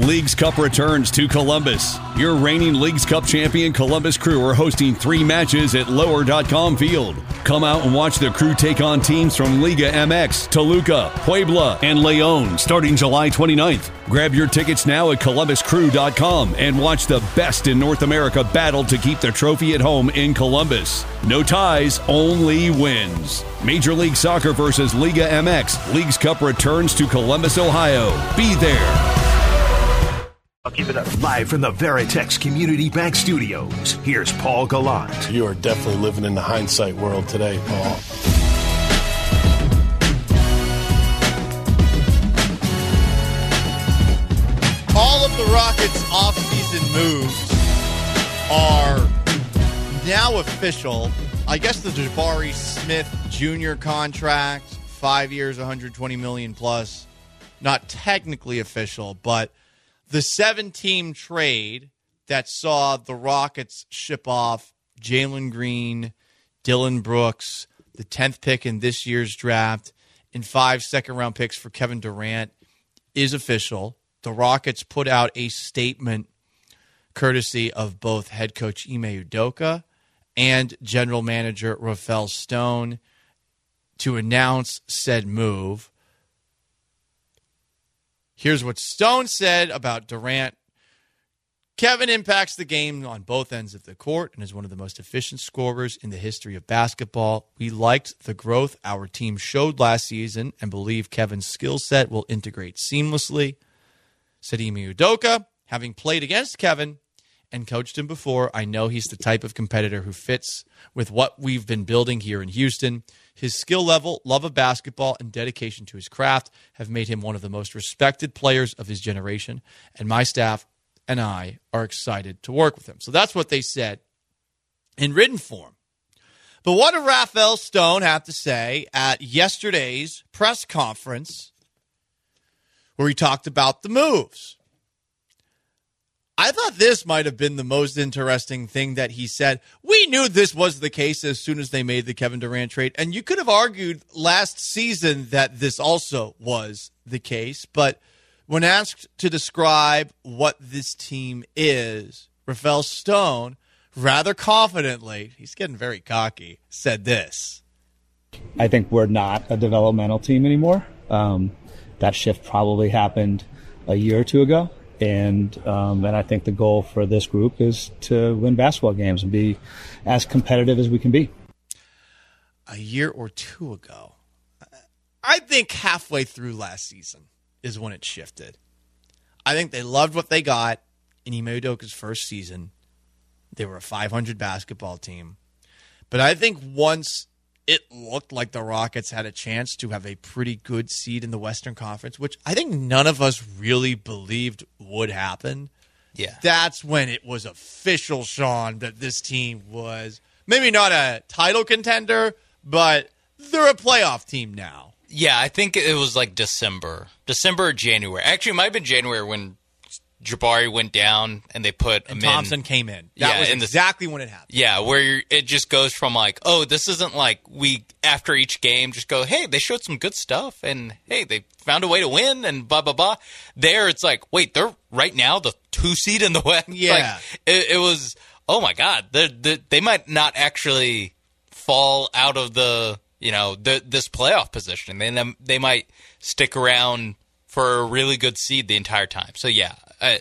Leagues Cup returns to Columbus. Your reigning Leagues Cup champion Columbus Crew are hosting 3 matches at Lower.com Field. Come out and watch the Crew take on teams from Liga MX, Toluca, Puebla, and Leon starting July 29th. Grab your tickets now at ColumbusCrew.com and watch the best in North America battle to keep the trophy at home in Columbus. No ties, only wins. Major League Soccer versus Liga MX. Leagues Cup returns to Columbus, Ohio. Be there. I'll keep it up. Live from the Veritex Community Bank Studios, here's Paul Gallant. You are definitely living in the hindsight world today, Paul. All of the Rockets' offseason moves are now official. I guess the Jabari Smith Jr. contract, 5 years, $120 million plus, not technically official, but the 7-team trade that saw the Rockets ship off Jalen Green, Dylan Brooks, the 10th pick in this year's draft, and 5 second-round picks for Kevin Durant is official. The Rockets put out a statement courtesy of both head coach Ime Udoka and general manager Rafael Stone to announce said move. Here's what Stone said about Durant. Kevin impacts the game on both ends of the court and is one of the most efficient scorers in the history of basketball. We liked the growth our team showed last season and believe Kevin's skill set will integrate seamlessly. Said Ime Udoka, having played against Kevin and coached him before, I know he's the type of competitor who fits with what we've been building here in Houston. His skill level, love of basketball, and dedication to his craft have made him one of the most respected players of his generation, and my staff and I are excited to work with him. So that's what they said in written form. But what did Rafael Stone have to say at yesterday's press conference where he talked about the moves? I thought this might have been the most interesting thing that he said. We knew this was the case as soon as they made the Kevin Durant trade, and you could have argued last season that this also was the case. But when asked to describe what this team is, Rafael Stone, rather confidently, he's getting very cocky, said this. I think we're not a developmental team anymore. That shift probably happened a year or two ago. And I think the goal for this group is to win basketball games and be as competitive as we can be. A year or two ago. I think halfway through last season is when it shifted. I think they loved what they got in Ime Udoka's first season. They were a 500 basketball team. But I think once it looked like the Rockets had a chance to have a pretty good seed in the Western Conference, which I think none of us really believed would happen. Yeah. That's when it was official, Sean, that this team was maybe not a title contender, but they're a playoff team now. Yeah, I think it was like December or January. Actually, it might have been January when Jabari went down and they put him in. Thompson came in. That was exactly when it happened. Yeah, where it just goes from like, oh, this isn't like we, after each game, just go, hey, they showed some good stuff and, hey, they found a way to win and blah, blah, blah. There, it's like, wait, they're right now the 2 seed in the West? Yeah. Like, it was, oh, my God, they might not actually fall out of the, this playoff position. They might stick around for a really good seed the entire time. So, yeah.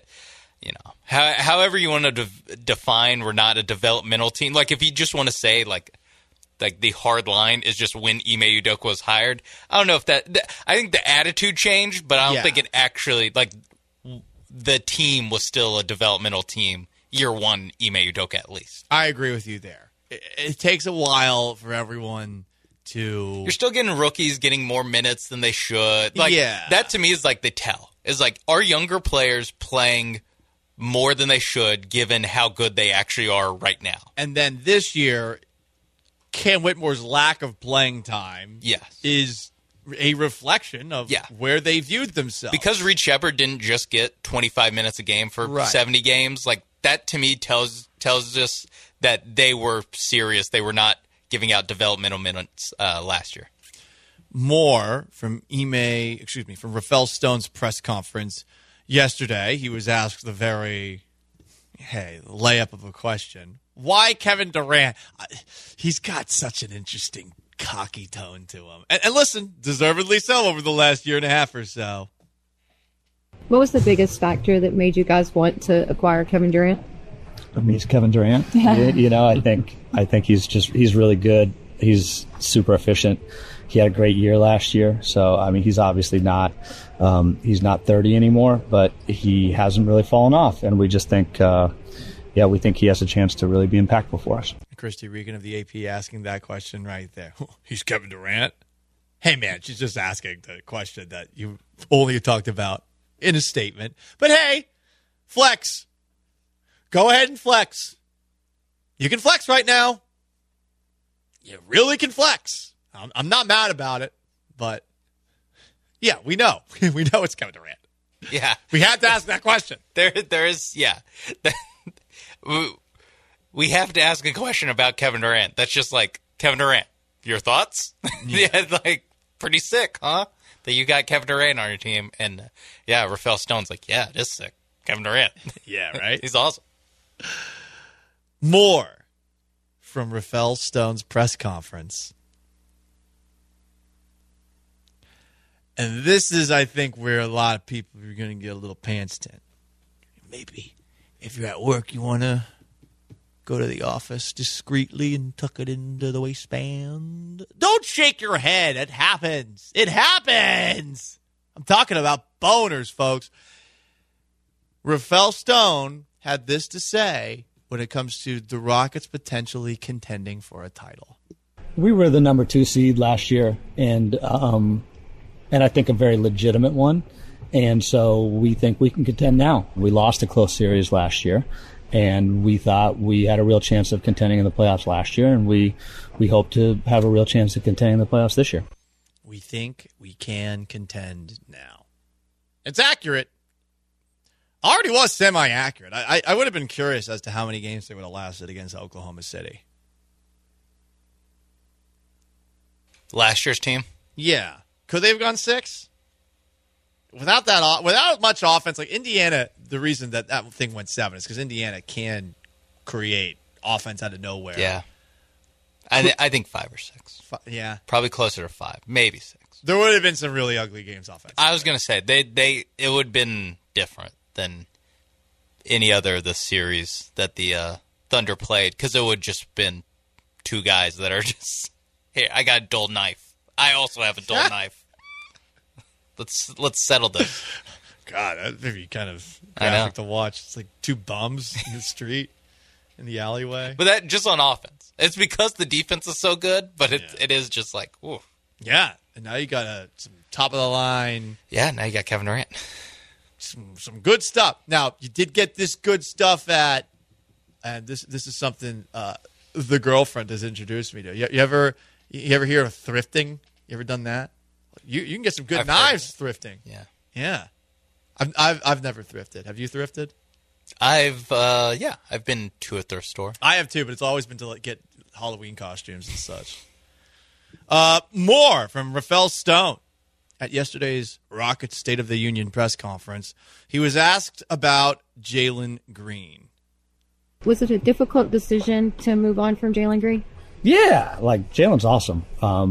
However you want to define, we're not a developmental team. Like, if you just want to say, like the hard line is just when Ime Udoka was hired, I don't know if I think the attitude changed, but I don't think it actually, like, the team was still a developmental team year one, Ime Udoka at least. I agree with you there. It takes a while for everyone to... You're still getting rookies getting more minutes than they should. Like, that to me is like the tell. Is like, are younger players playing more than they should given how good they actually are right now? And then this year, Cam Whitmore's lack of playing time is a reflection of where they viewed themselves. Because Reed Shepherd didn't just get 25 minutes a game for 70 games, like that to me tells us that they were serious. They were not giving out developmental minutes last year. More from Rafael Stone's press conference yesterday, he was asked the very layup of a question. Why Kevin Durant? He's got such an interesting, cocky tone to him. And listen, deservedly so over the last year and a half or so. What was the biggest factor that made you guys want to acquire Kevin Durant? I mean, he's Kevin Durant. I think he's really good. He's super efficient. He had a great year last year. So, I mean, he's obviously he's not 30 anymore, but he hasn't really fallen off. And we just think, we think he has a chance to really be impactful for us. Christy Regan of the AP asking that question right there. He's Kevin Durant? Hey, man, she's just asking the question that you only talked about in a statement. But hey, flex. Go ahead and flex. You can flex right now. You really can flex. I'm not mad about it, but yeah, we know. We know it's Kevin Durant. Yeah. We had to ask that question. There is, yeah. We have to ask a question about Kevin Durant. That's just like, Kevin Durant, your thoughts? Yeah, like, pretty sick, huh? That you got Kevin Durant on your team. And, Rafael Stone's like, yeah, it is sick. Kevin Durant. Yeah, right? He's awesome. More from Rafael Stone's press conference. And this is, I think, where a lot of people are going to get a little pants tent. Maybe if you're at work, you want to go to the office discreetly and tuck it into the waistband. Don't shake your head. It happens. It happens. I'm talking about boners, folks. Rafael Stone had this to say when it comes to the Rockets potentially contending for a title. We were the number 2 seed last year, and I think a very legitimate one. And so we think we can contend now. We lost a close series last year, and we thought we had a real chance of contending in the playoffs last year, and we hope to have a real chance of contending in the playoffs this year. We think we can contend now. It's accurate. Already was semi-accurate. I would have been curious as to how many games they would have lasted against Oklahoma City. Last year's team? Yeah. Could they have gone 6? Without much offense, like Indiana, the reason that thing went 7 is because Indiana can create offense out of nowhere. Yeah. I think 5 or 6. Yeah. Probably closer to 5, maybe 6. There would have been some really ugly games offense. I was going to say, it would have been different than any other of the series that the Thunder played, because it would just been 2 guys that are just, hey, I got a dull knife. I also have a dull knife. Let's settle this. God, that'd be kind of graphic to watch. It's like 2 bums in the street, in the alleyway. But that just on offense. It's because the defense is so good, but it is just like, ooh. Yeah, and now you got some top of the line. Yeah, now you got Kevin Durant. Some good stuff. Now, you did get this good stuff at, and this is something the girlfriend has introduced me to. You ever hear of thrifting? You ever done that? You can get some good knives thrifting. Yeah. I've never thrifted. Have you thrifted? I've been to a thrift store. I have too, but it's always been to get Halloween costumes and such. More from Rafael Stone at yesterday's Rockets State of the Union press conference. He was asked about Jalen Green. Was it a difficult decision to move on from Jalen Green? Yeah, like Jalen's awesome.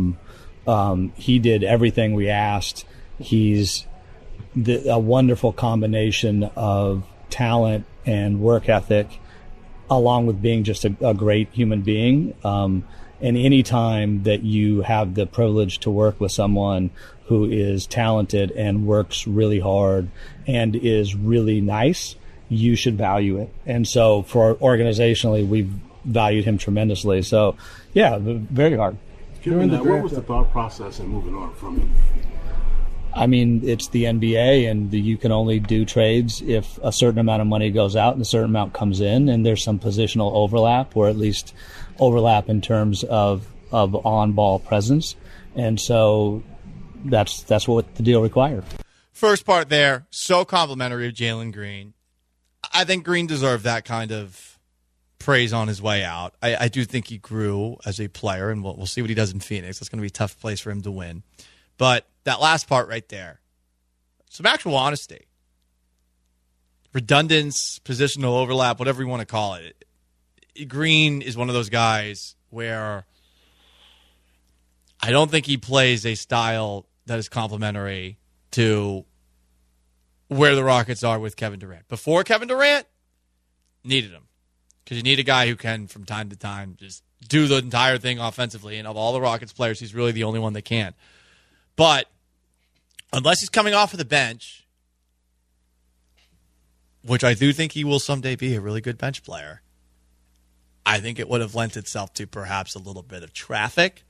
He did everything we asked. He's a wonderful combination of talent and work ethic, along with being just a great human being. And any time that you have the privilege to work with someone who is talented and works really hard and is really nice, you should value it. And so organizationally, we've valued him tremendously. So, yeah, very hard. Given that, what was the thought process in moving on from him? I mean, it's the NBA, and you can only do trades if a certain amount of money goes out and a certain amount comes in, and there's some positional overlap, or at least overlap in terms of on-ball presence. And so that's what the deal required. First part there, so complimentary of Jalen Green. I think Green deserved that kind of praise on his way out. I do think he grew as a player, and we'll see what he does in Phoenix. That's going to be a tough place for him to win. But that last part right there, some actual honesty. redundance, positional overlap, whatever you want to call it. Green is one of those guys where I don't think he plays a style that is complementary to where the Rockets are with Kevin Durant. Before Kevin Durant, needed him. Because you need a guy who can, from time to time, just do the entire thing offensively. And of all the Rockets players, he's really the only one that can. But unless he's coming off of the bench, which I do think he will someday be a really good bench player, I think it would have lent itself to perhaps a little bit of traffic.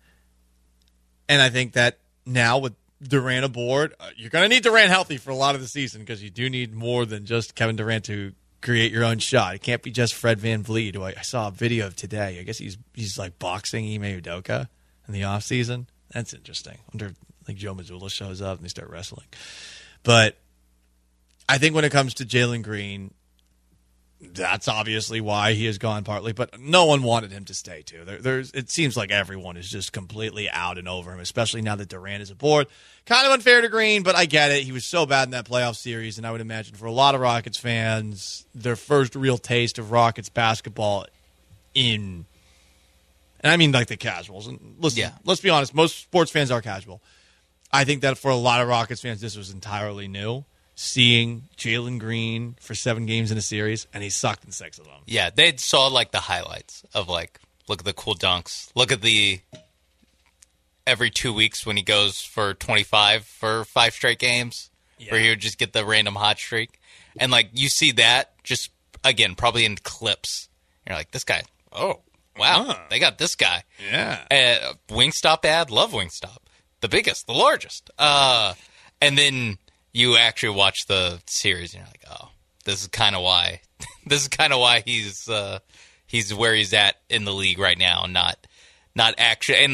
And I think that now with Durant aboard, you're going to need Durant healthy for a lot of the season because you do need more than just Kevin Durant to create your own shot. It can't be just Fred VanVleet, who I saw a video of today. I guess he's like boxing Ime Udoka in the offseason. That's interesting. I wonder if like Joe Mazzulla shows up and they start wrestling. But I think when it comes to Jalen Green, that's obviously why he has gone partly, but no one wanted him to stay too. It seems like everyone is just completely out and over him, especially now that Durant is aboard. Kind of unfair to Green, but I get it. He was so bad in that playoff series, and I would imagine for a lot of Rockets fans, their first real taste of Rockets basketball and I mean like the casuals. And listen, Let's be honest, most sports fans are casual. I think that for a lot of Rockets fans, this was entirely new. Seeing Jalen Green for 7 games in a series, and he sucked in 6 of them. Yeah, they saw like the highlights of like, look at the cool dunks. Look at the every 2 weeks when he goes for 25 for 5 straight games, where he would just get the random hot streak. And like you see that just, again, probably in clips. You're like, this guy, oh, wow, they got this guy. Yeah. Wingstop ad, love Wingstop. The biggest, the largest. And then you actually watch the series and you're like, oh, this is kind of why. This is kind of why he's where he's at in the league right now, not actually. And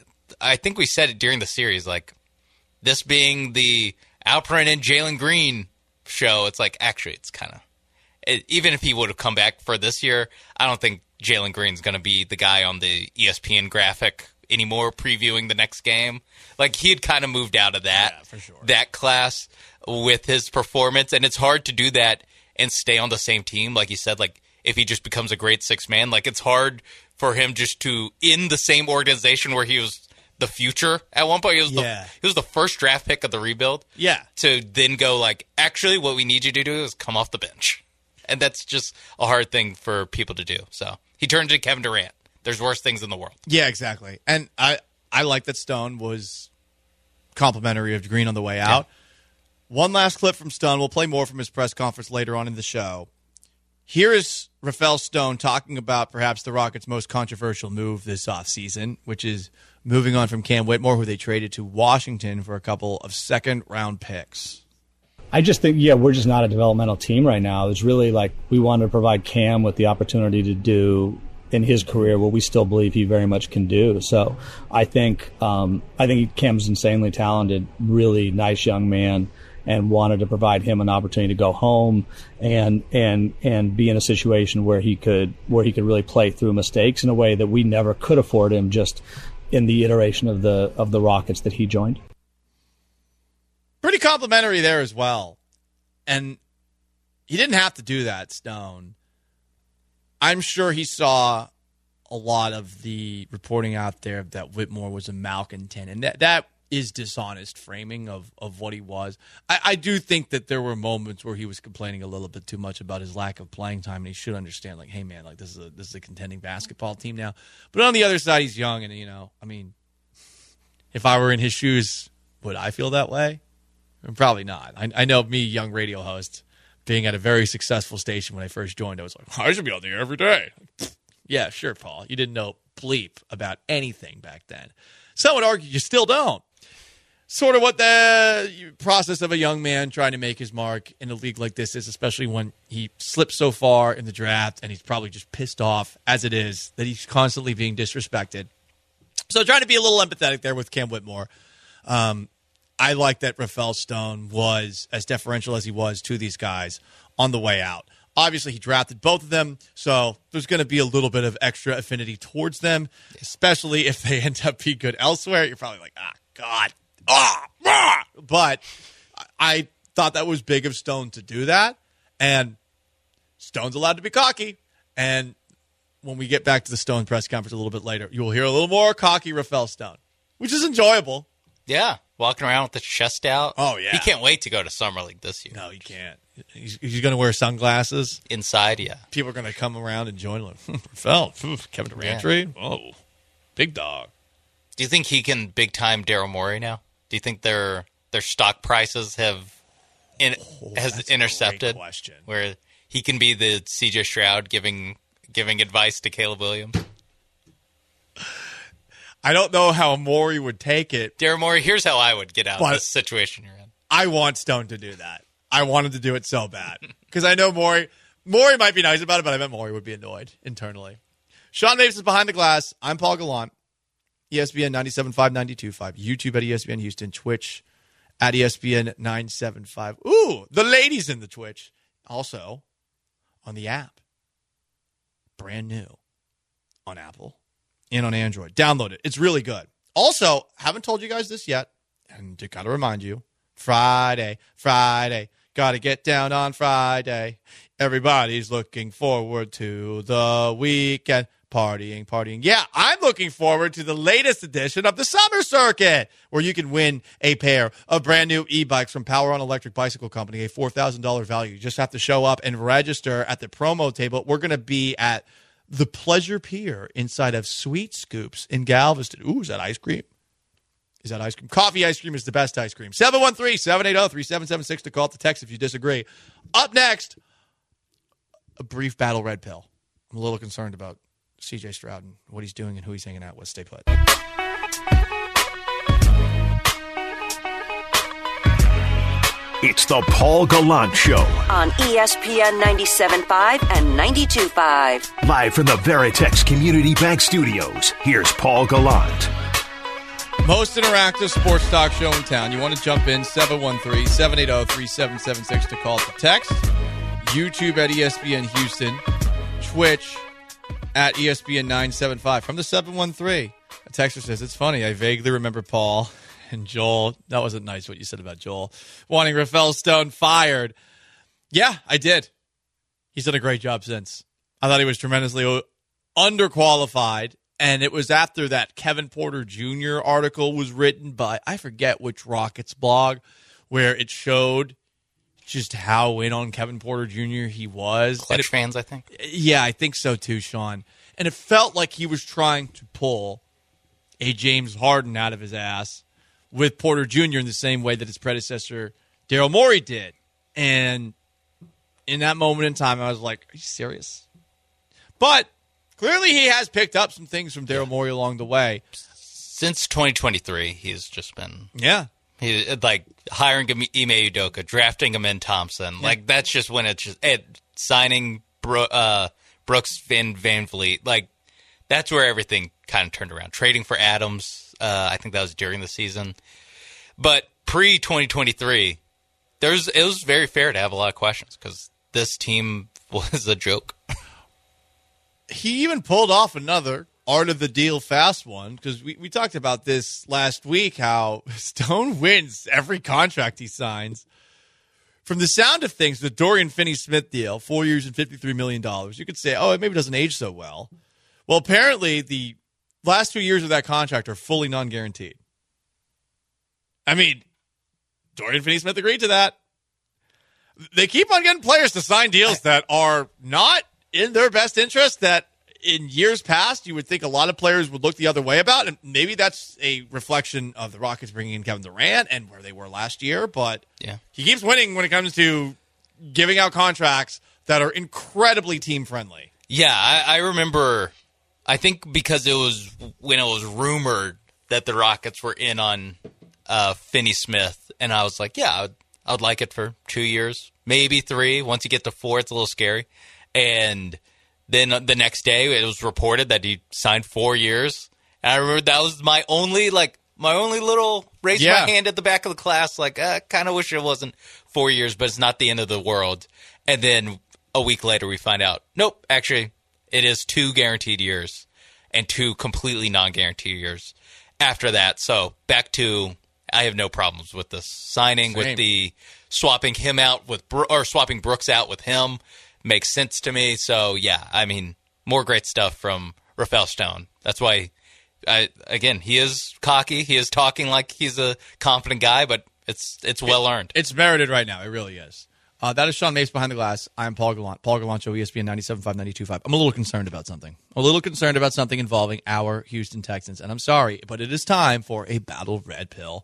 I think we said it during the series, like this being the Alperen and Jalen Green show. It's like actually, it's kind of even if he would have come back for this year, I don't think Jalen Green's going to be the guy on the ESPN graphic anymore previewing the next game. Like he had kind of moved out of that for sure. That class with his performance, and it's hard to do that and stay on the same team. Like you said, like if he just becomes a great 6-man, like it's hard for him just to in the same organization where he was the future at one point. He was the first draft pick of the rebuild. Yeah. To then go like, actually, what we need you to do is come off the bench, and that's just a hard thing for people to do. So he turned to Kevin Durant. There's worse things in the world. Yeah, exactly. And I like that Stone was complimentary of Green on the way out. One last clip from Stone. We'll play more from his press conference later on in the show. Here is Rafael Stone talking about perhaps the Rockets' most controversial move this offseason, which is moving on from Cam Whitmore, who they traded to Washington for a couple of second-round picks. I just think, we're just not a developmental team right now. It's really like we wanted to provide Cam with the opportunity to do in his career what we still believe he very much can do. So I think Cam's insanely talented, really nice young man, and wanted to provide him an opportunity to go home and be in a situation where he could really play through mistakes in a way that we never could afford him just in the iteration of the Rockets that he joined. Pretty complimentary there as well. And he didn't have to do that, Stone. I'm sure he saw a lot of the reporting out there that Whitmore was a malcontent, and that is dishonest framing of what he was. I do think that there were moments where he was complaining a little bit too much about his lack of playing time, and he should understand, like, hey, man, like this is a contending basketball team now. But on the other side, he's young, and, I mean, if I were in his shoes, would I feel that way? Probably not. I know me, young radio host, being at a very successful station when I first joined, I was like, I should be on the air every day. Yeah, sure, Paul. You didn't know bleep about anything back then. Some would argue you still don't. Sort of what the process of a young man trying to make his mark in a league like this is, especially when he slipped so far in the draft and he's probably just pissed off, as it is, that he's constantly being disrespected. So trying to be a little empathetic there with Cam Whitmore. I like that Rafael Stone was as deferential as he was to these guys on the way out. Obviously, he drafted both of them, so there's going to be a little bit of extra affinity towards them, especially if they end up being good elsewhere. You're probably like, God. But I thought that was big of Stone to do that. And Stone's allowed to be cocky. And when we get back to the Stone press conference a little bit later, you will hear a little more cocky Rafael Stone, which is enjoyable. Yeah, walking around with the chest out. Oh, yeah. He can't wait to go to Summer League this year. No, he can't. He's going to wear sunglasses. Inside, yeah. People are going to come around and join him. Rafael, Kevin Durant trade? Oh, big dog. Do you think he can big-time Daryl Morey now? Do you think their stock prices has intercepted? Great question. Where he can be the C.J. Stroud giving advice to Caleb Williams? I don't know how Morey would take it. Daryl Morey, here's how I would get out of this situation you're in. I want Stone to do that. I wanted to do it so bad. Because I know Morey might be nice about it, but I bet Morey would be annoyed internally. Sean Mapes is Behind the Glass. I'm Paul Gallant. ESPN 97.5, 92.5. YouTube at ESPN Houston. Twitch at ESPN 975. Ooh, the ladies in the Twitch. Also on the app. Brand new on Apple and on Android. Download it. It's really good. Also, haven't told you guys this yet, and got to remind you, Friday. Got to get down on Friday. Everybody's looking forward to the weekend. Partying. Yeah, I'm looking forward to the latest edition of the Summer Circuit, where you can win a pair of brand new e-bikes from Power On Electric Bicycle Company, a $4,000 value. You just have to show up and register at the promo table. We're going to be at the Pleasure Pier inside of Sweet Scoops in Galveston. Ooh, is that ice cream? Is that ice cream? Coffee ice cream is the best ice cream. 713-780-3776 to call, to text if you disagree. Up next, a brief battle red pill. I'm a little concerned about C.J. Stroud and what he's doing and who he's hanging out with. Stay put. It's the Paul Gallant Show on ESPN 97.5 and 92.5. Live from the Veritex Community Bank Studios, here's Paul Gallant. Most interactive sports talk show in town. You want to jump in, 713-780-3776 to call, to text. YouTube at ESPN Houston. Twitch at ESPN 975. From the 713, a texter says, it's funny, I vaguely remember Paul and Joel. That wasn't nice what you said about Joel. Wanting Rafael Stone fired. Yeah, I did. He's done a great job since. I thought he was tremendously underqualified. And it was after that Kevin Porter Jr. article was written by, I forget which Rockets blog, where it showed just how in on Kevin Porter Jr. he was. Clutch fans, I think. Yeah, I think so too, Sean. And it felt like he was trying to pull a James Harden out of his ass with Porter Jr. in the same way that his predecessor, Daryl Morey, did. And in that moment in time, I was like, are you serious? But clearly he has picked up some things from Daryl Morey along the way. Since 2023, he's just been... Yeah. He, like, hiring Ime Udoka, drafting him in Thompson. Yeah. Like, that's just when it's just... signing Brooks Van Vliet. Like, that's where everything kind of turned around. Trading for Adams, I think that was during the season. But pre-2023, it was very fair to have a lot of questions because this team was a joke. He even pulled off another art of the deal fast one, because we talked about this last week, how Stone wins every contract he signs. From the sound of things, the Dorian Finney-Smith deal, 4 years and $53 million, you could say, oh, it maybe doesn't age so well. Well, apparently the last 2 years of that contract are fully non-guaranteed. I mean, Dorian Finney-Smith agreed to that. They keep on getting players to sign deals that are not in their best interest, that in years past you would think a lot of players would look the other way about, and maybe that's a reflection of the Rockets bringing in Kevin Durant and where they were last year, but yeah, he keeps winning when it comes to giving out contracts that are incredibly team-friendly. Yeah, I remember, I think because it was when it was rumored that the Rockets were in on Finney-Smith, and I was like, yeah, I would like it for 2 years, maybe 3. Once you get to 4, it's a little scary. And then the next day, it was reported that he signed 4 years. And I remember that was my only little raise my hand at the back of the class. Like, I kind of wish it wasn't 4 years, but it's not the end of the world. And then a week later, we find out, nope, actually, it is 2 guaranteed years and 2 completely non-guaranteed years after that. So back to, I have no problems with this signing, with the swapping him out with swapping Brooks out with him makes sense to me. So yeah, I mean, more great stuff from Rafael Stone. That's why, again, he is cocky. He is talking like he's a confident guy, but it's well earned. It's merited right now. It really is. That is Sean Mapes behind the glass. I'm Paul Gallant. Paul Gallant Show, ESPN 97.5, 92.5. I'm a little concerned about something. Involving our Houston Texans. And I'm sorry, but it is time for a Battle Red Pill.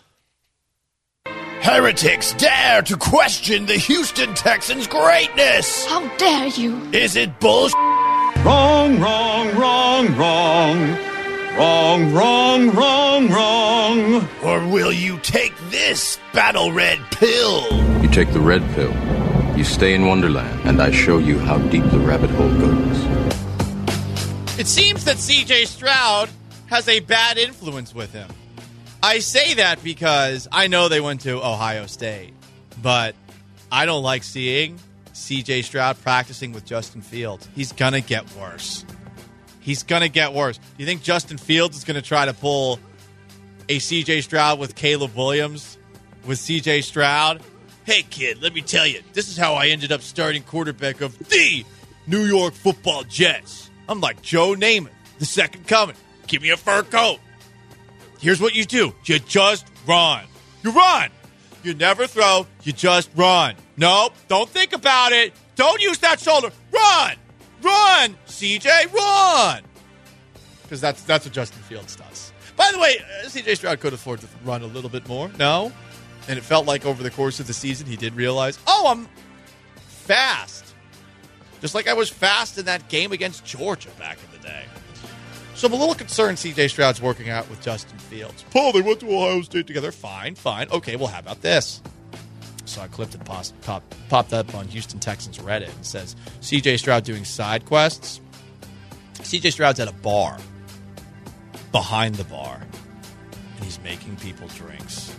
Heretics dare to question the Houston Texans' greatness. How dare you? Is it bullshit? Wrong, wrong, wrong, wrong. Wrong, wrong, wrong, wrong. Or will you take this Battle Red Pill? You take the red pill, you stay in Wonderland, and I show you how deep the rabbit hole goes. It seems that C.J. Stroud has a bad influence with him. I say that because I know they went to Ohio State, but I don't like seeing C.J. Stroud practicing with Justin Fields. He's going to get worse. He's going to get worse. Do you think Justin Fields is going to try to pull a C.J. Stroud with Caleb Williams with C.J. Stroud? Hey, kid, let me tell you, this is how I ended up starting quarterback of the New York Football Jets. I'm like Joe Namath, the second coming. Give me a fur coat. Here's what you do. You just run. You run. You never throw. You just run. Nope. Don't think about it. Don't use that shoulder. Run. Run. CJ, run. Because that's what Justin Fields does. By the way, CJ Stroud could afford to run a little bit more. No. And it felt like over the course of the season he did realize, I'm fast. Just like I was fast in that game against Georgia back in the day. So I'm a little concerned C.J. Stroud's working out with Justin Fields. Paul, they went to Ohio State together. Fine. Okay, well, how about this? So I clipped it, popped up on Houston Texans Reddit and says, C.J. Stroud doing side quests. C.J. Stroud's at a bar, behind the bar, and he's making people drinks.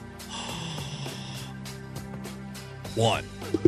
One,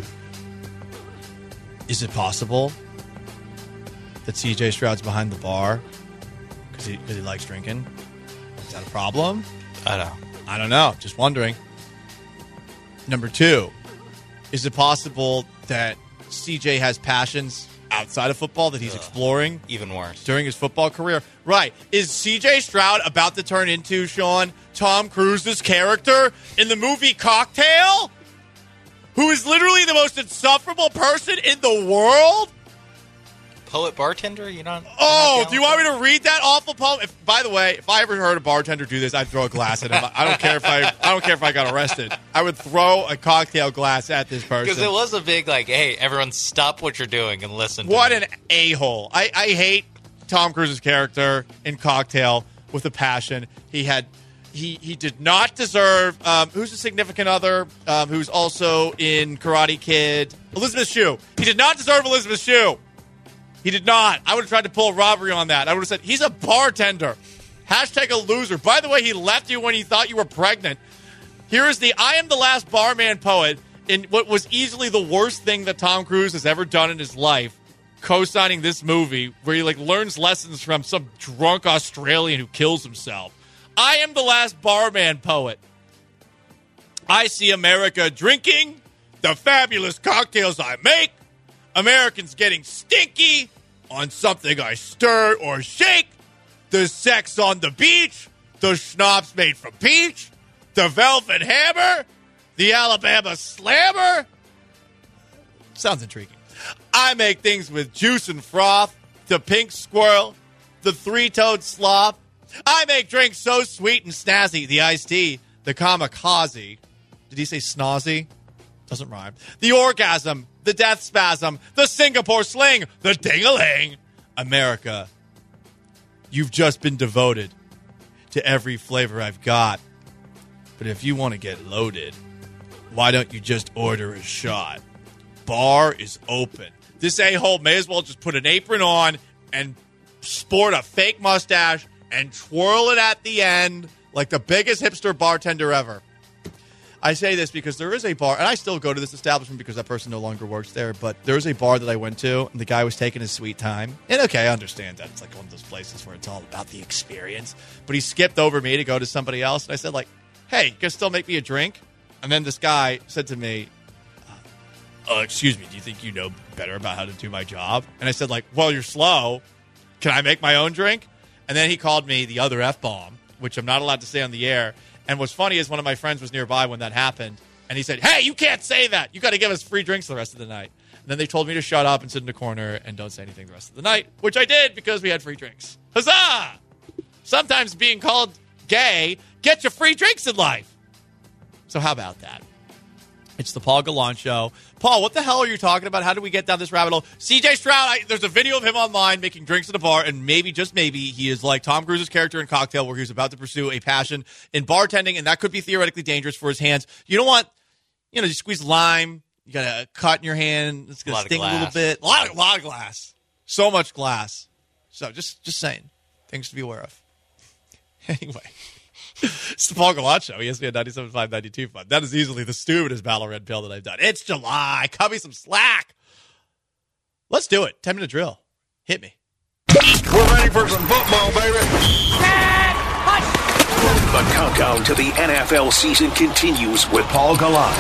is it possible that C.J. Stroud's behind the bar because he likes drinking? Is that a problem? I don't know. Just wondering. Number two, is it possible that CJ has passions outside of football that he's exploring? Even worse. During his football career? Right. Is CJ Stroud about to turn into, Sean, Tom Cruise's character in the movie Cocktail? Who is literally the most insufferable person in the world? Poet bartender? Do you want me to read that awful poem? By the way, if I ever heard a bartender do this, I'd throw a glass at him. I don't care if I got arrested. I would throw a cocktail glass at this person. Because it was a big hey, everyone stop what you're doing and listen to What me. an a-hole. I hate Tom Cruise's character in Cocktail with a passion. He did not deserve who's a significant other who's also in Karate Kid? Elizabeth Shue. He did not deserve Elizabeth Shue. He did not. I would have tried to pull a robbery on that. I would have said, he's a bartender. Hashtag a loser. By the way, he left you when he thought you were pregnant. Here is I am the last barman poet in what was easily the worst thing that Tom Cruise has ever done in his life, co-signing this movie where he learns lessons from some drunk Australian who kills himself. I am the last barman poet. I see America drinking the fabulous cocktails I make. Americans getting stinky on something I stir or shake. The sex on the beach. The schnapps made from peach. The Velvet Hammer. The Alabama Slammer. Sounds intriguing. I make things with juice and froth. The pink squirrel. The three-toed sloth. I make drinks so sweet and snazzy. The iced tea. The kamikaze. Did he say snazzy? Doesn't rhyme. The orgasm. The death spasm. The Singapore sling. The ding-a-ling. America, you've just been devoted to every flavor I've got. But if you want to get loaded, why don't you just order a shot? Bar is open. This a-hole may as well just put an apron on and sport a fake mustache and twirl it at the end like the biggest hipster bartender ever. I say this because there is a bar, and I still go to this establishment because that person no longer works there, but there is a bar that I went to, and the guy was taking his sweet time. And okay, I understand that. It's like one of those places where it's all about the experience. But he skipped over me to go to somebody else, and I said, hey, you can still make me a drink? And then this guy said to me, excuse me, do you think you know better about how to do my job? And I said, like, well, you're slow. Can I make my own drink? And then he called me the other F-bomb, which I'm not allowed to say on the air. And what's funny is one of my friends was nearby when that happened. And he said, hey, you can't say that. You got to give us free drinks the rest of the night. And then they told me to shut up and sit in the corner and don't say anything the rest of the night, which I did because we had free drinks. Huzzah! Sometimes being called gay gets you free drinks in life. So how about that? It's the Paul Gallant Show. Paul, what the hell are you talking about? How do we get down this rabbit hole? CJ Stroud, there's a video of him online making drinks at a bar, and maybe, just maybe, he is like Tom Cruise's character in Cocktail, where he's about to pursue a passion in bartending, and that could be theoretically dangerous for his hands. You don't want, you squeeze lime, you got a cut in your hand, it's going to sting a little bit. A lot of glass. So much glass. So just saying. Things to be aware of. Anyway. It's the Paul Gallant Show, ESPN 97.5, 92.5. That is easily the stupidest Battle Red Pill that I've done. It's July. Cut me some slack. Let's do it. 10-minute drill. Hit me. We're ready for some football, baby. The countdown to the NFL season continues with Paul Gallant.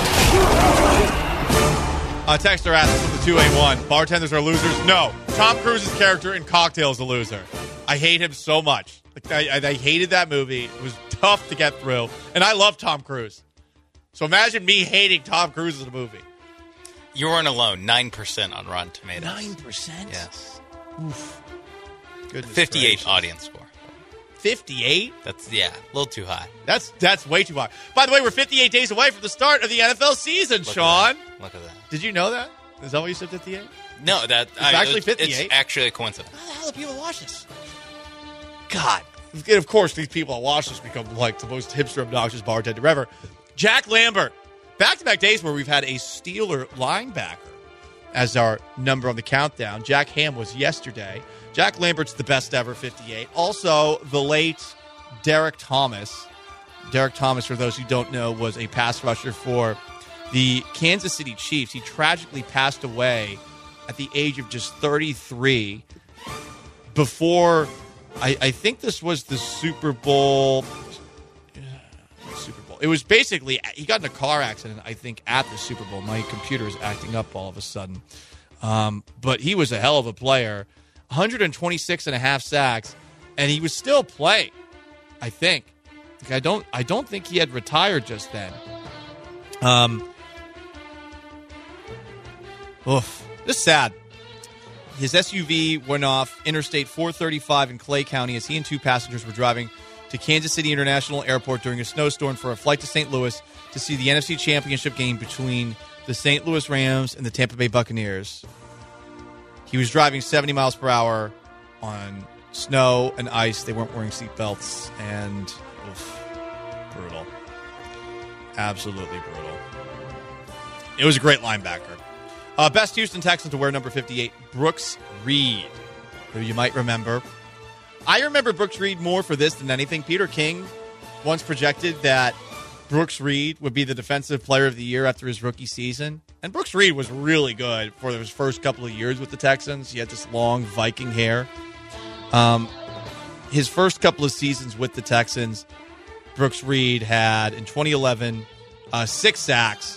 Texter asks with the 281, bartenders are losers? No. Tom Cruise's character in Cocktail is a loser. I hate him so much. I hated that movie. It was tough to get through. And I love Tom Cruise. So imagine me hating Tom Cruise in a movie. You weren't alone. 9% on Rotten Tomatoes. 9%? Yes. Oof. Goodness 58 gracious. audience score. 58? That's, a little too high. That's way too high. By the way, we're 58 days away from the start of the NFL season, Sean. Look at that. Did you know that? Is that why you said 58? No, it's actually 58. It's actually a coincidence. How the hell do people watch this? God. And of course, these people that watch this become like the most hipster, obnoxious bartender ever. Jack Lambert. Back-to-back days where we've had a Steeler linebacker as our number on the countdown. Jack Ham was yesterday. Jack Lambert's the best ever, 58. Also, the late Derek Thomas. Derek Thomas, for those who don't know, was a pass rusher for the Kansas City Chiefs. He tragically passed away at the age of just 33 before... I think this was the Super Bowl. It was basically, he got in a car accident, I think, at the Super Bowl. My computer is acting up all of a sudden. But he was a hell of a player. 126 and a half sacks, and he was still playing, I think. I don't think he had retired just then. This is sad. His SUV went off Interstate 435 in Clay County as he and two passengers were driving to Kansas City International Airport during a snowstorm for a flight to St. Louis to see the NFC Championship game between the St. Louis Rams and the Tampa Bay Buccaneers. He was driving 70 miles per hour on snow and ice. They weren't wearing seatbelts, and brutal. Absolutely brutal. It was a great linebacker. Best Houston Texan to wear number 58, Brooks Reed, who you might remember. I remember Brooks Reed more for this than anything. Peter King once projected that Brooks Reed would be the Defensive Player of the Year after his rookie season. And Brooks Reed was really good for his first couple of years with the Texans. He had this long Viking hair. His first couple of seasons with the Texans, Brooks Reed had, in 2011, 6 sacks,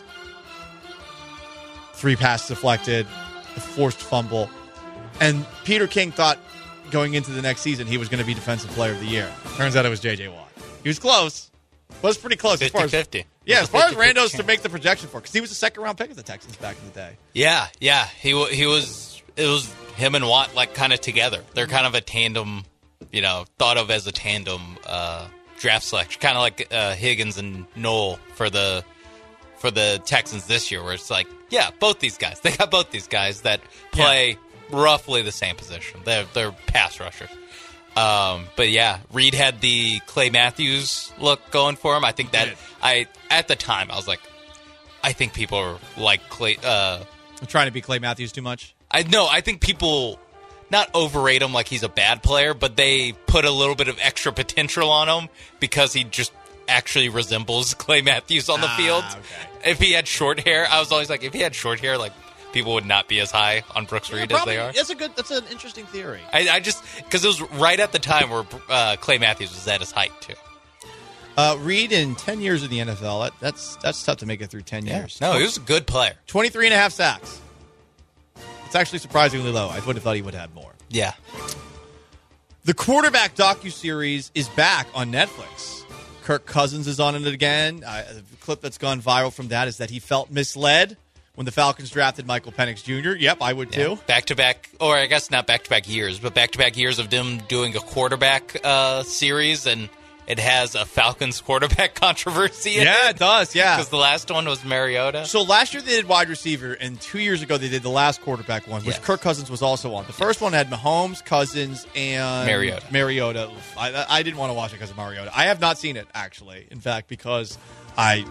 3 passes deflected, a forced fumble. And Peter King thought going into the next season he was going to be Defensive Player of the Year. Turns out it was J.J. Watt. He was close. Was pretty close. 50-50. Yeah, as far as Randos to make the projection for, because he was a second-round pick of the Texans back in the day. Yeah. He was. It was him and Watt like kind of together. They're kind of a tandem, thought of as a tandem draft selection, kind of like Higgins and Knoll for the Texans this year, where it's like, yeah, both these guys. They got both these guys that play roughly the same position. They're pass rushers. But yeah, Reed had the Clay Matthews look going for him. I think that at the time I was like, I think people are like Clay. Trying to be Clay Matthews too much. I think people not overrate him like he's a bad player, but they put a little bit of extra potential on him because he just actually resembles Clay Matthews on the field. Okay. If he had short hair, I was always like, if he had short hair, like people would not be as high on Brooks Reed as they are. That's an interesting theory. I just because it was right at the time where Clay Matthews was at his height too. Reed in 10 years in the NFL, that's tough to make it through 10 years. No, he was a good player. 23 and a half sacks. It's actually surprisingly low. I would have thought he would have had more. Yeah. The quarterback docuseries is back on Netflix. Kirk Cousins is on it again. The clip that's gone viral from that is that he felt misled when the Falcons drafted Michael Penix Jr. Yep, I would too. Back-to-back, or I guess not back-to-back years, but back-to-back years of them doing a quarterback series, and it has a Falcons quarterback controversy in it does, yeah. Because the last one was Mariota. So last year they did wide receiver, and 2 years ago they did the last quarterback one, which Kirk Cousins was also on. The first one had Mahomes, Cousins, and Mariota. I didn't want to watch it because of Mariota. I have not seen it, actually, in fact, because I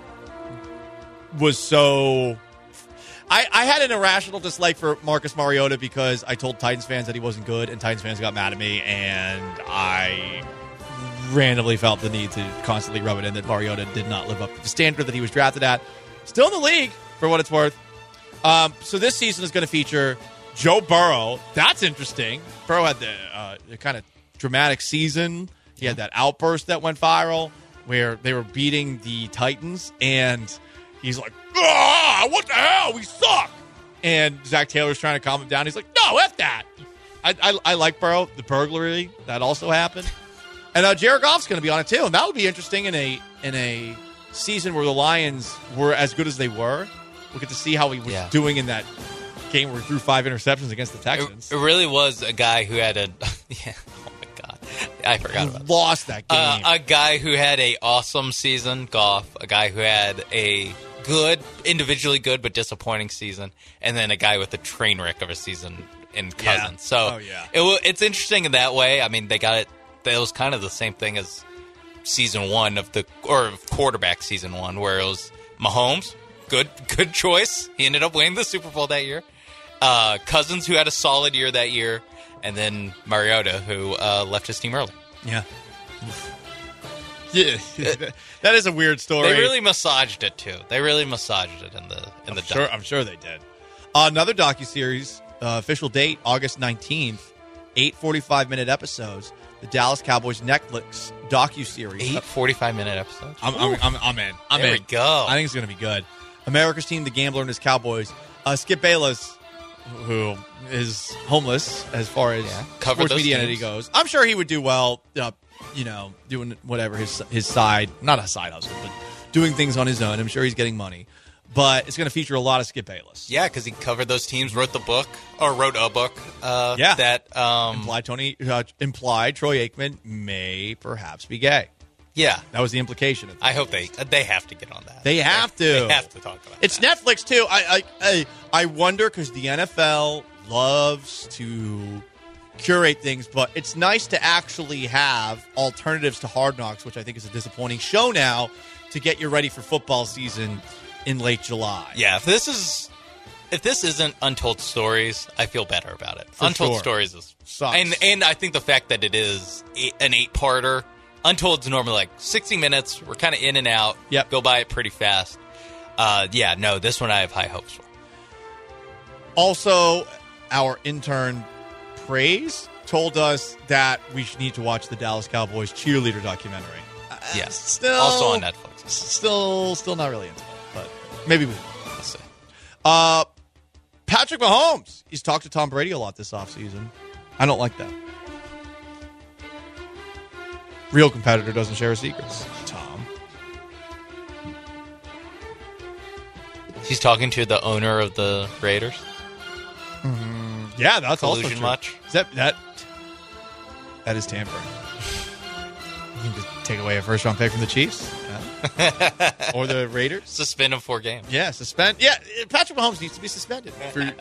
was so... I had an irrational dislike for Marcus Mariota because I told Titans fans that he wasn't good, and Titans fans got mad at me, and I randomly felt the need to constantly rub it in that Mariota did not live up to the standard that he was drafted at. Still in the league, for what it's worth. So this season is going to feature Joe Burrow. That's interesting. Burrow had the kind of dramatic season. He had that outburst that went viral where they were beating the Titans, and he's like, what the hell? We suck. And Zach Taylor's trying to calm him down. He's like, no, F that. I like Burrow. The burglary, that also happened. And Jared Goff's going to be on it, too. And that would be interesting in a season where the Lions were as good as they were. We'll get to see how he was doing in that game where he threw 5 interceptions against the Texans. It really was a guy who had a... yeah, oh, my God. I forgot about that. Lost that game. A guy who had a awesome season, Goff. A guy who had a good, individually good, but disappointing season. And then a guy with a train wreck of a season in Cousins. So it's interesting in that way. I mean, they got it. It was kind of the same thing as season one quarterback season one, where it was Mahomes, good choice. He ended up winning the Super Bowl that year. Cousins, who had a solid year that year, and then Mariota, who left his team early. Yeah. Yeah, that is a weird story. They really massaged it too. They really massaged it in the doc. I'm sure they did. Another docuseries, official date August 19th, 8 45-minute episodes. The Dallas Cowboys Netflix docuseries. 8 45-minute episodes. I'm in. There we go. I think it's going to be good. America's Team, The Gambler, and his Cowboys. Skip Bayless, who is homeless as far as sports media entity goes. I'm sure he would do well, doing whatever his side, not a side hustle, but doing things on his own. I'm sure he's getting money. But it's going to feature a lot of Skip Bayless. Yeah, because he covered those teams, wrote a book. That implied Troy Aikman may perhaps be gay. Yeah. That was the implication. I hope they have to get on that. They have to. They have to talk about it. It's Netflix, too. I wonder, because the NFL loves to curate things, but it's nice to actually have alternatives to Hard Knocks, which I think is a disappointing show now, to get you ready for football season in late July. Yeah, if this isn't Untold Stories, I feel better about it. Untold Stories sucks. And I think the fact that it is an 8-parter, Untold's normally like 60 minutes. We're kind of in and out. Yep. Go by it pretty fast. This one I have high hopes for. Also, our intern Praise told us that we need to watch the Dallas Cowboys cheerleader documentary. Yes. Still, also on Netflix. Still not really into it. But maybe we'll see. Patrick Mahomes. He's talked to Tom Brady a lot this offseason. I don't like that. Real competitor doesn't share his secrets. Tom. He's talking to the owner of the Raiders. Yeah, that's collusion also true. Much. Is that is tampering. You can just take away a first-round pick from the Chiefs. Or the Raiders. Suspend him 4 games. Yeah, suspend. Yeah, Patrick Mahomes needs to be suspended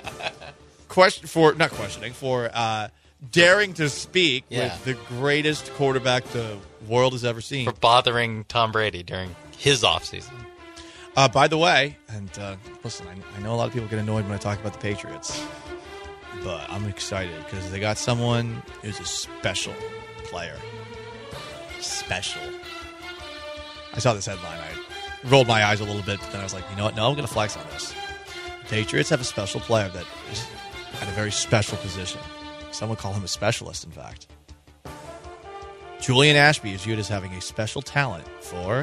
for daring to speak with the greatest quarterback the world has ever seen. For bothering Tom Brady during his offseason. By the way, and listen, I know a lot of people get annoyed when I talk about the Patriots, but I'm excited because they got someone who's a special player. Special. I saw this headline. I rolled my eyes a little bit, but then I was like, you know what? No, I'm going to flex on this. The Patriots have a special player that is at a very special position. Some would call him a specialist, in fact. Julian Ashby is viewed as having a special talent for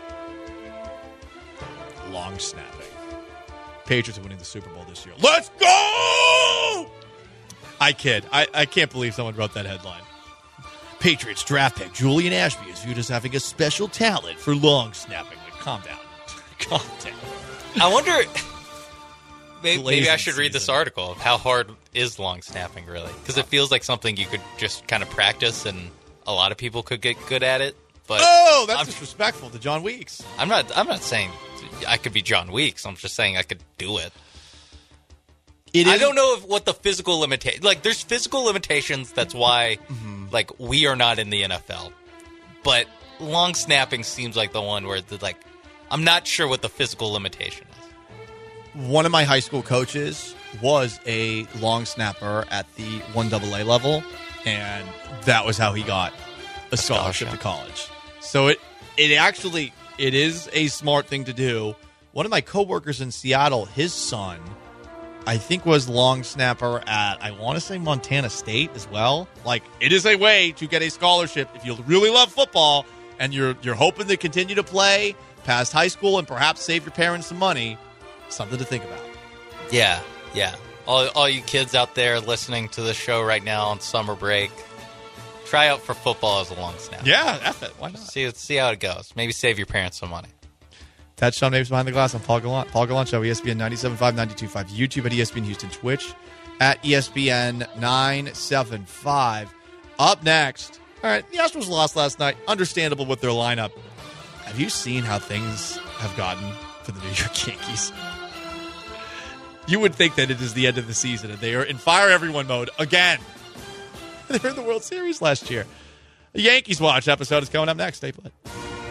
long snapping. Patriots are winning the Super Bowl this year. Let's go! I kid. I can't believe someone wrote that headline. Patriots draft pick Julian Ashby is viewed as having a special talent for long snapping. Like, calm down. Calm down. I wonder... Maybe I should read this article of how hard is long snapping really, because it feels like something you could just kind of practice and a lot of people could get good at it. But that's disrespectful to John Weeks. I'm not saying I could be John Weeks. I'm just saying I could do it. I don't know what the physical limitation. Like, there's physical limitations. That's why, like, we are not in the NFL. But long snapping seems like the one where I'm not sure what the physical limitation is. One of my high school coaches was a long snapper at the 1AA level, and that was how he got a scholarship to college. So it is a smart thing to do. One of my coworkers in Seattle, his son, I think was long snapper at, I want to say Montana State as well. Like, it is a way to get a scholarship if you really love football and you're hoping to continue to play past high school and perhaps save your parents some money. Something to think about. Yeah. All you kids out there listening to the show right now on summer break, try out for football as a long snapper. Yeah, F it. Why not? See how it goes. Maybe save your parents some money. That's Sean Mapes Behind the Glass. I'm Paul Gallant. Paul Gallant Show, ESPN 97.5, 92.5. YouTube at ESPN Houston. Twitch at ESPN 975. Up next. All right, the Astros lost last night. Understandable with their lineup. Have you seen how things have gotten for the New York Yankees? You would think that it is the end of the season and they are in fire everyone mode again. They were in the World Series last year. The Yankees Watch episode is coming up next. Stay put.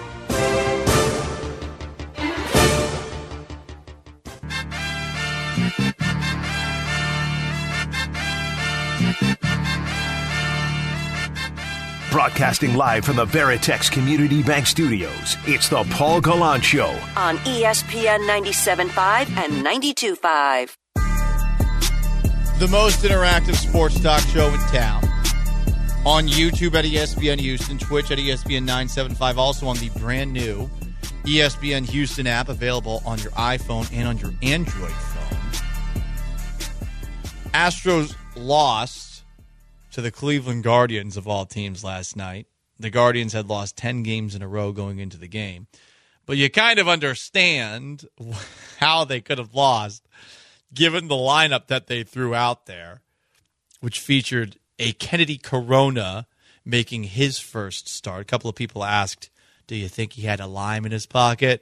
Broadcasting live from the Veritex Community Bank Studios, it's the Paul Gallant Show. On ESPN 97.5 and 92.5. The most interactive sports talk show in town. On YouTube at ESPN Houston, Twitch at ESPN 975, also on the brand new ESPN Houston app, available on your iPhone and on your Android phone. Astros lost to the Cleveland Guardians of all teams last night. The Guardians had lost 10 games in a row going into the game. But you kind of understand how they could have lost given the lineup that they threw out there, which featured a Kennedy Corona making his first start. A couple of people asked, do you think he had a lime in his pocket?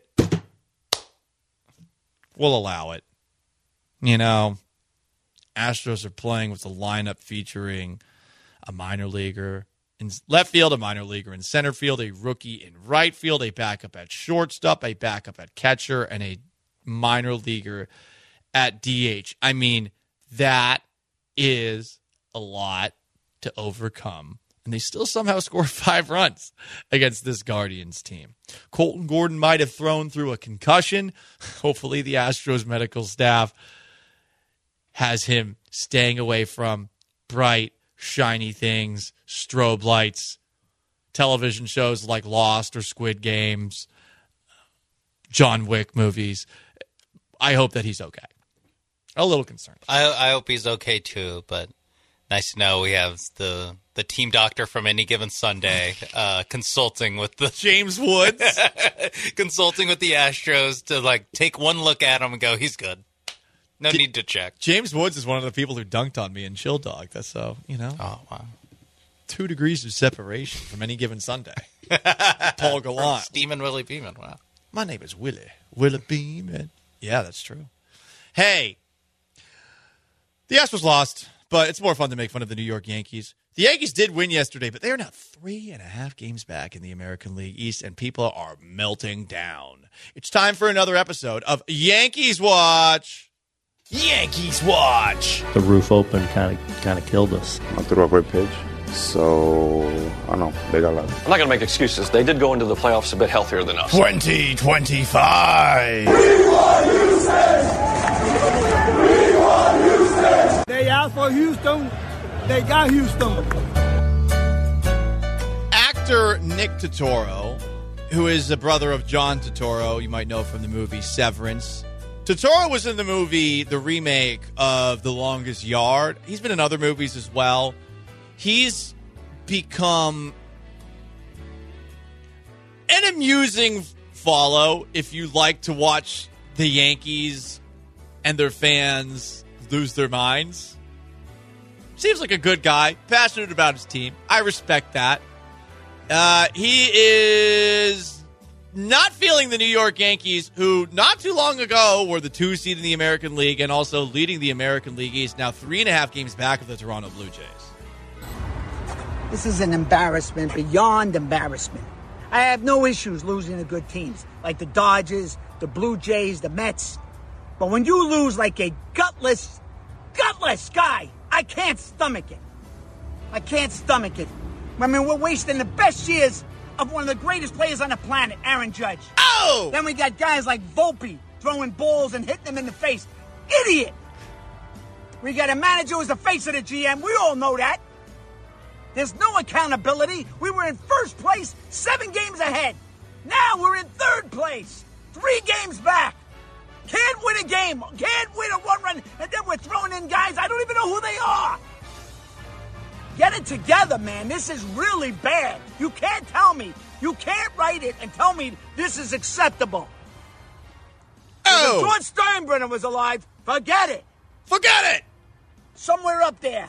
We'll allow it. You know, Astros are playing with a lineup featuring a minor leaguer in left field, a minor leaguer in center field, a rookie in right field, a backup at shortstop, a backup at catcher, and a minor leaguer at DH. I mean, that is a lot to overcome. And they still somehow scored 5 runs against this Guardians team. Colton Gordon might have thrown through a concussion. Hopefully the Astros medical staff has him staying away from bright, shiny things, strobe lights, television shows like Lost or Squid Games, John Wick movies. I hope that he's okay. A little concerned. I hope he's okay too, but nice to know we have the team doctor from Any Given Sunday consulting with the James Woods, consulting with the Astros to take one look at him and go, he's good. No need to check. James Woods is one of the people who dunked on me in Chill Dog. That's so, Oh, wow. 2 degrees of separation from Any Given Sunday. Paul Gallant. Steamin' Willie Beeman. Wow. My name is Willie Beeman. Yeah, that's true. Hey, the Astros lost, but it's more fun to make fun of the New York Yankees. The Yankees did win yesterday, but they are now 3.5 games back in the American League East, and people are melting down. It's time for another episode of Yankees Watch. Yankees Watch. The roof open kind of killed us. I threw a great pitch, so I don't know. They got lucky. I'm not going to make excuses. They did go into the playoffs a bit healthier than us. 2025. We want Houston. We want Houston. They asked for Houston. They got Houston. Actor Nick Totoro, who is the brother of John Turturro, you might know from the movie Severance. Turturro was in the movie, the remake of The Longest Yard. He's been in other movies as well. He's become an amusing follow if you like to watch the Yankees and their fans lose their minds. Seems like a good guy, passionate about his team. I respect that. He is not feeling the New York Yankees, who not too long ago were the 2 seed in the American League and also leading the American League East, now 3.5 games back of the Toronto Blue Jays. This is an embarrassment beyond embarrassment. I have no issues losing to good teams like the Dodgers, the Blue Jays, the Mets. But when you lose like a gutless guy, I can't stomach it. I can't stomach it. I mean, we're wasting the best years of one of the greatest players on the planet, Aaron Judge. Oh! Then we got guys like Volpe throwing balls and hitting them in the face. Idiot! We got a manager who's the face of the GM. We all know that. There's no accountability. We were in first place, 7 games ahead. Now we're in third place, 3 games back. Can't win a game. Can't win a 1-run. And then we're throwing in guys. I don't even know who they are. Get it together, man. This is really bad. You can't tell me. You can't write it and tell me this is acceptable. Oh! If George Steinbrenner was alive, forget it. Forget it! Somewhere up there.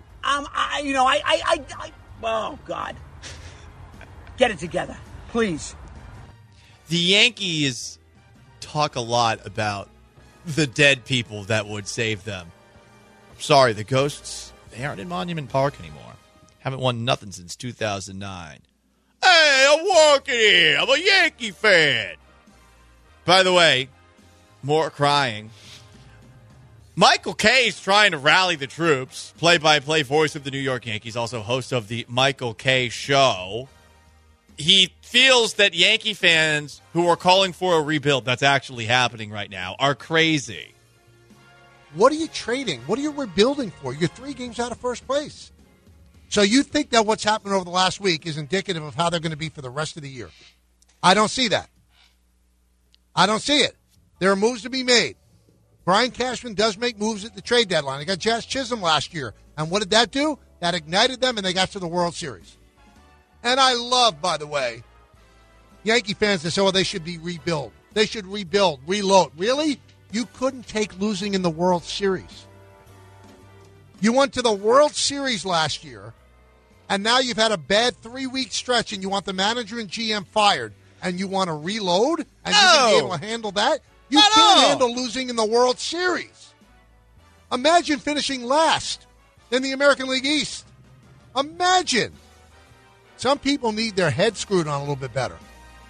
Oh, God. Get it together, please. The Yankees talk a lot about the dead people that would save them. I'm sorry, the ghosts, they aren't in Monument Park anymore. Haven't won nothing since 2009. Hey, I'm walking here. I'm a Yankee fan. By the way, more crying. Michael Kay is trying to rally the troops. Play-by-play voice of the New York Yankees, also host of the Michael Kay Show. He feels that Yankee fans who are calling for a rebuild that's actually happening right now are crazy. What are you trading? What are you rebuilding for? You're 3 games out of first place. So you think that what's happened over the last week is indicative of how they're going to be for the rest of the year? I don't see that. I don't see it. There are moves to be made. Brian Cashman does make moves at the trade deadline. They got Jazz Chisholm last year. And what did that do? That ignited them, and they got to the World Series. And I love, by the way, Yankee fans that say, well, they should be rebuilt. They should rebuild, reload. Really? You couldn't take losing in the World Series. You went to the World Series last year, and now you've had a bad 3-week stretch, and you want the manager and GM fired, and you want to reload, and you're going to be able to handle that? You can't handle losing in the World Series. Imagine finishing last in the American League East. Imagine. Some people need their head screwed on a little bit better.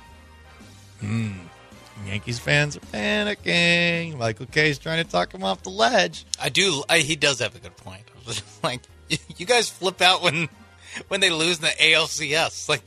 Yankees fans are panicking. Michael Kay's trying to talk him off the ledge. He does have a good point. Like, you guys flip out when they lose in the ALCS. Like,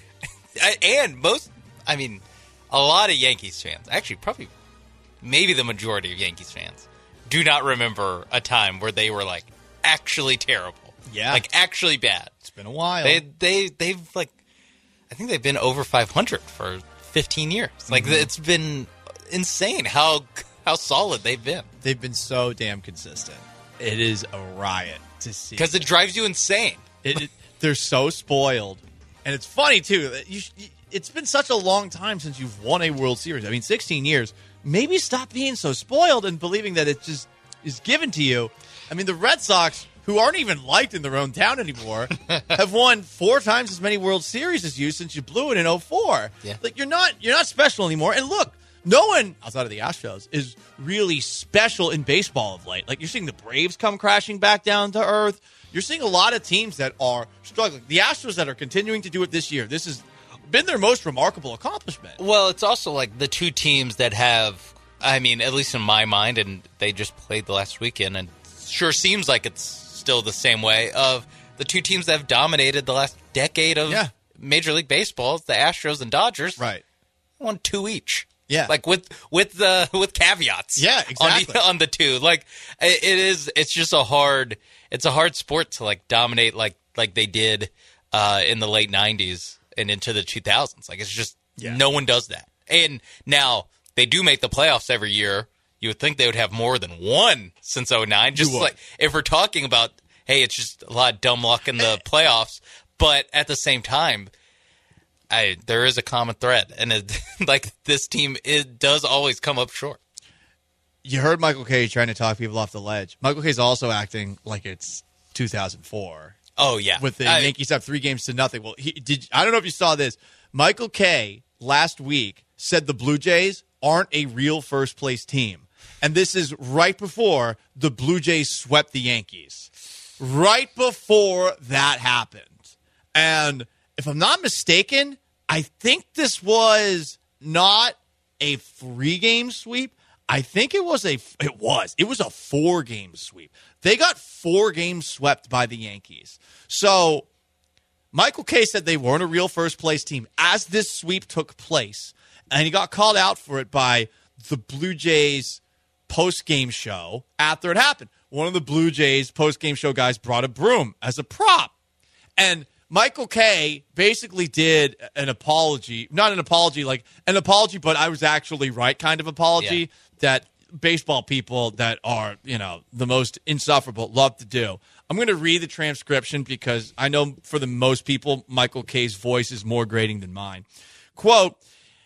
a lot of Yankees fans, actually probably maybe the majority of Yankees fans, do not remember a time where they were, like, actually terrible. Yeah. Like, actually bad. It's been a while. They've like, I think they've been over 500 for 15 years. Like, it's been insane how solid they've been. They've been so damn consistent. It is a riot to see. Because it drives you insane. They're so spoiled. And it's funny, too. It's been such a long time since you've won a World Series. I mean, 16 years. Maybe stop being so spoiled and believing that it just is given to you. I mean, the Red Sox, who aren't even liked in their own town anymore, have won 4 times as many World Series as you since you blew it in 2004. Yeah. Like, you're not special anymore. And look, no one outside of the Astros is really special in baseball of late. Like, you're seeing the Braves come crashing back down to earth. You're seeing a lot of teams that are struggling. The Astros that are continuing to do it this year. This has been their most remarkable accomplishment. Well, it's also like the 2 teams that have, I mean, at least in my mind, and they just played the last weekend, and sure seems like it's still the same way, of the 2 teams that have dominated the last decade of Major League Baseball, the Astros and Dodgers. Right. Won 2 each. Yeah. Like with caveats. Yeah, exactly. On the 2. Like it's just a hard sport to like dominate like they did in the late 90s. and into the 2000s. Like, it's just no one does that. And now they do make the playoffs every year. You would think they would have more than one since 2009. Just like if we're talking about, hey, it's just a lot of dumb luck in the playoffs. But at the same time, there is a common thread. And like this team, it does always come up short. You heard Michael Kay trying to talk people off the ledge. Michael Kay's also acting like it's 2004. Oh, yeah. With the Yankees up 3-0. Well, I don't know if you saw this. Michael Kay last week said the Blue Jays aren't a real first-place team. And this is right before the Blue Jays swept the Yankees. Right before that happened. And if I'm not mistaken, I think this was not a 3-game sweep. I think it was a 4-game sweep. They got 4 games swept by the Yankees. So Michael Kay said they weren't a real first-place team as this sweep took place. And he got called out for it by the Blue Jays post-game show after it happened. One of the Blue Jays post-game show guys brought a broom as a prop. And Michael Kay basically did an apology, not an apology, like an apology, but I was actually right kind of apology that baseball people that are, the most insufferable love to do. I'm going to read the transcription because I know for the most people, Michael Kay's voice is more grating than mine. Quote,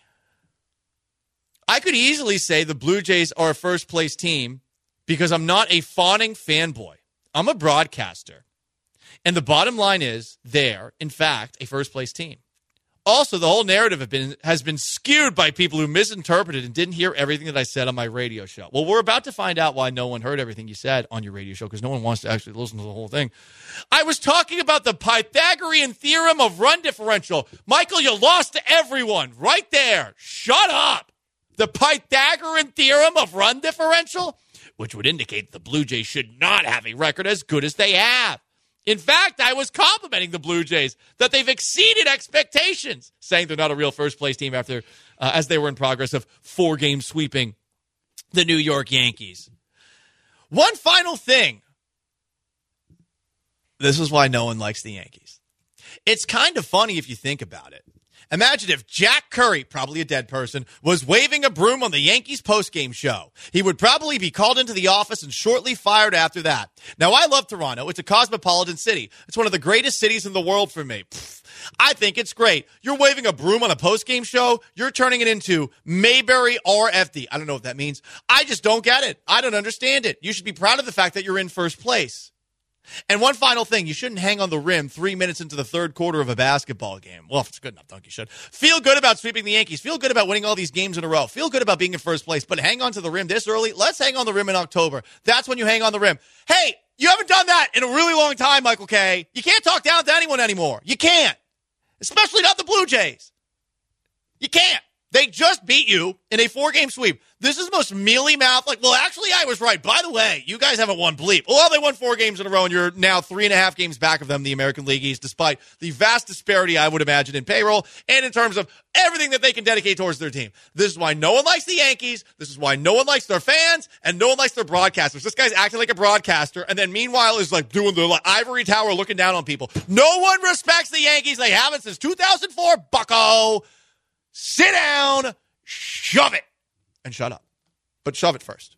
I could easily say the Blue Jays are a first-place team because I'm not a fawning fanboy. I'm a broadcaster. And the bottom line is they're, in fact, a first-place team. Also, the whole narrative has been skewed by people who misinterpreted and didn't hear everything that I said on my radio show. Well, we're about to find out why no one heard everything you said on your radio show because no one wants to actually listen to the whole thing. I was talking about the Pythagorean theorem of run differential. Michael, you lost to everyone right there. Shut up. The Pythagorean theorem of run differential, which would indicate the Blue Jays should not have a record as good as they have. In fact, I was complimenting the Blue Jays that they've exceeded expectations, saying they're not a real first-place team after, as they were in progress of 4 games sweeping the New York Yankees. One final thing. This is why no one likes the Yankees. It's kind of funny if you think about it. Imagine if Jack Curry, probably a dead person, was waving a broom on the Yankees postgame show. He would probably be called into the office and shortly fired after that. Now, I love Toronto. It's a cosmopolitan city. It's one of the greatest cities in the world for me. I think it's great. You're waving a broom on a postgame show. You're turning it into Mayberry RFD. I don't know what that means. I just don't get it. I don't understand it. You should be proud of the fact that you're in first place. And one final thing, you shouldn't hang on the rim 3 minutes into the third quarter of a basketball game. Well, if it's good enough, you should. Feel good about sweeping the Yankees. Feel good about winning all these games in a row. Feel good about being in first place. But hang on to the rim this early. Let's hang on the rim in October. That's when you hang on the rim. Hey, you haven't done that in a really long time, Michael Kay. You can't talk down to anyone anymore. You can't. Especially not the Blue Jays. You can't. They just beat you in a 4-game sweep. This is the most mealy-mouthed, well, actually, I was right. By the way, you guys haven't won bleep. Well, they won 4 games in a row, and you're now 3.5 games back of them, the American League East, despite the vast disparity, I would imagine, in payroll and in terms of everything that they can dedicate towards their team. This is why no one likes the Yankees. This is why no one likes their fans, and no one likes their broadcasters. This guy's acting like a broadcaster, and then meanwhile is doing the ivory tower looking down on people. No one respects the Yankees. They haven't since 2004, bucko. Sit down, shove it, and shut up. But shove it first.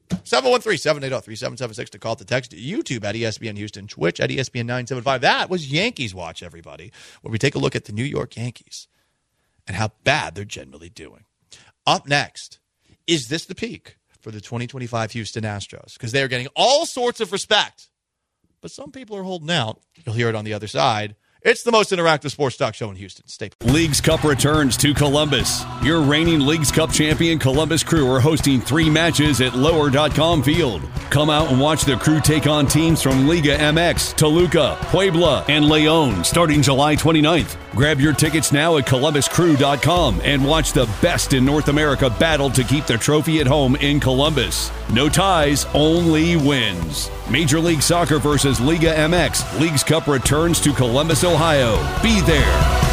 713-780-3776 to call to text. YouTube at ESPN Houston. Twitch at ESPN 975. That was Yankees Watch, everybody, where we take a look at the New York Yankees and how bad they're generally doing. Up next, is this the peak for the 2025 Houston Astros? Because they're getting all sorts of respect. But some people are holding out. You'll hear it on the other side. It's the most interactive sports talk show in Houston. Stay. Leagues Cup returns to Columbus. Your reigning Leagues Cup champion Columbus Crew are hosting 3 matches at Lower.com Field. Come out and watch the Crew take on teams from Liga MX, Toluca, Puebla, and León starting July 29th. Grab your tickets now at ColumbusCrew.com and watch the best in North America battle to keep the trophy at home in Columbus. No ties, only wins. Major League Soccer versus Liga MX. Leagues Cup returns to Columbus, Ohio. Be there.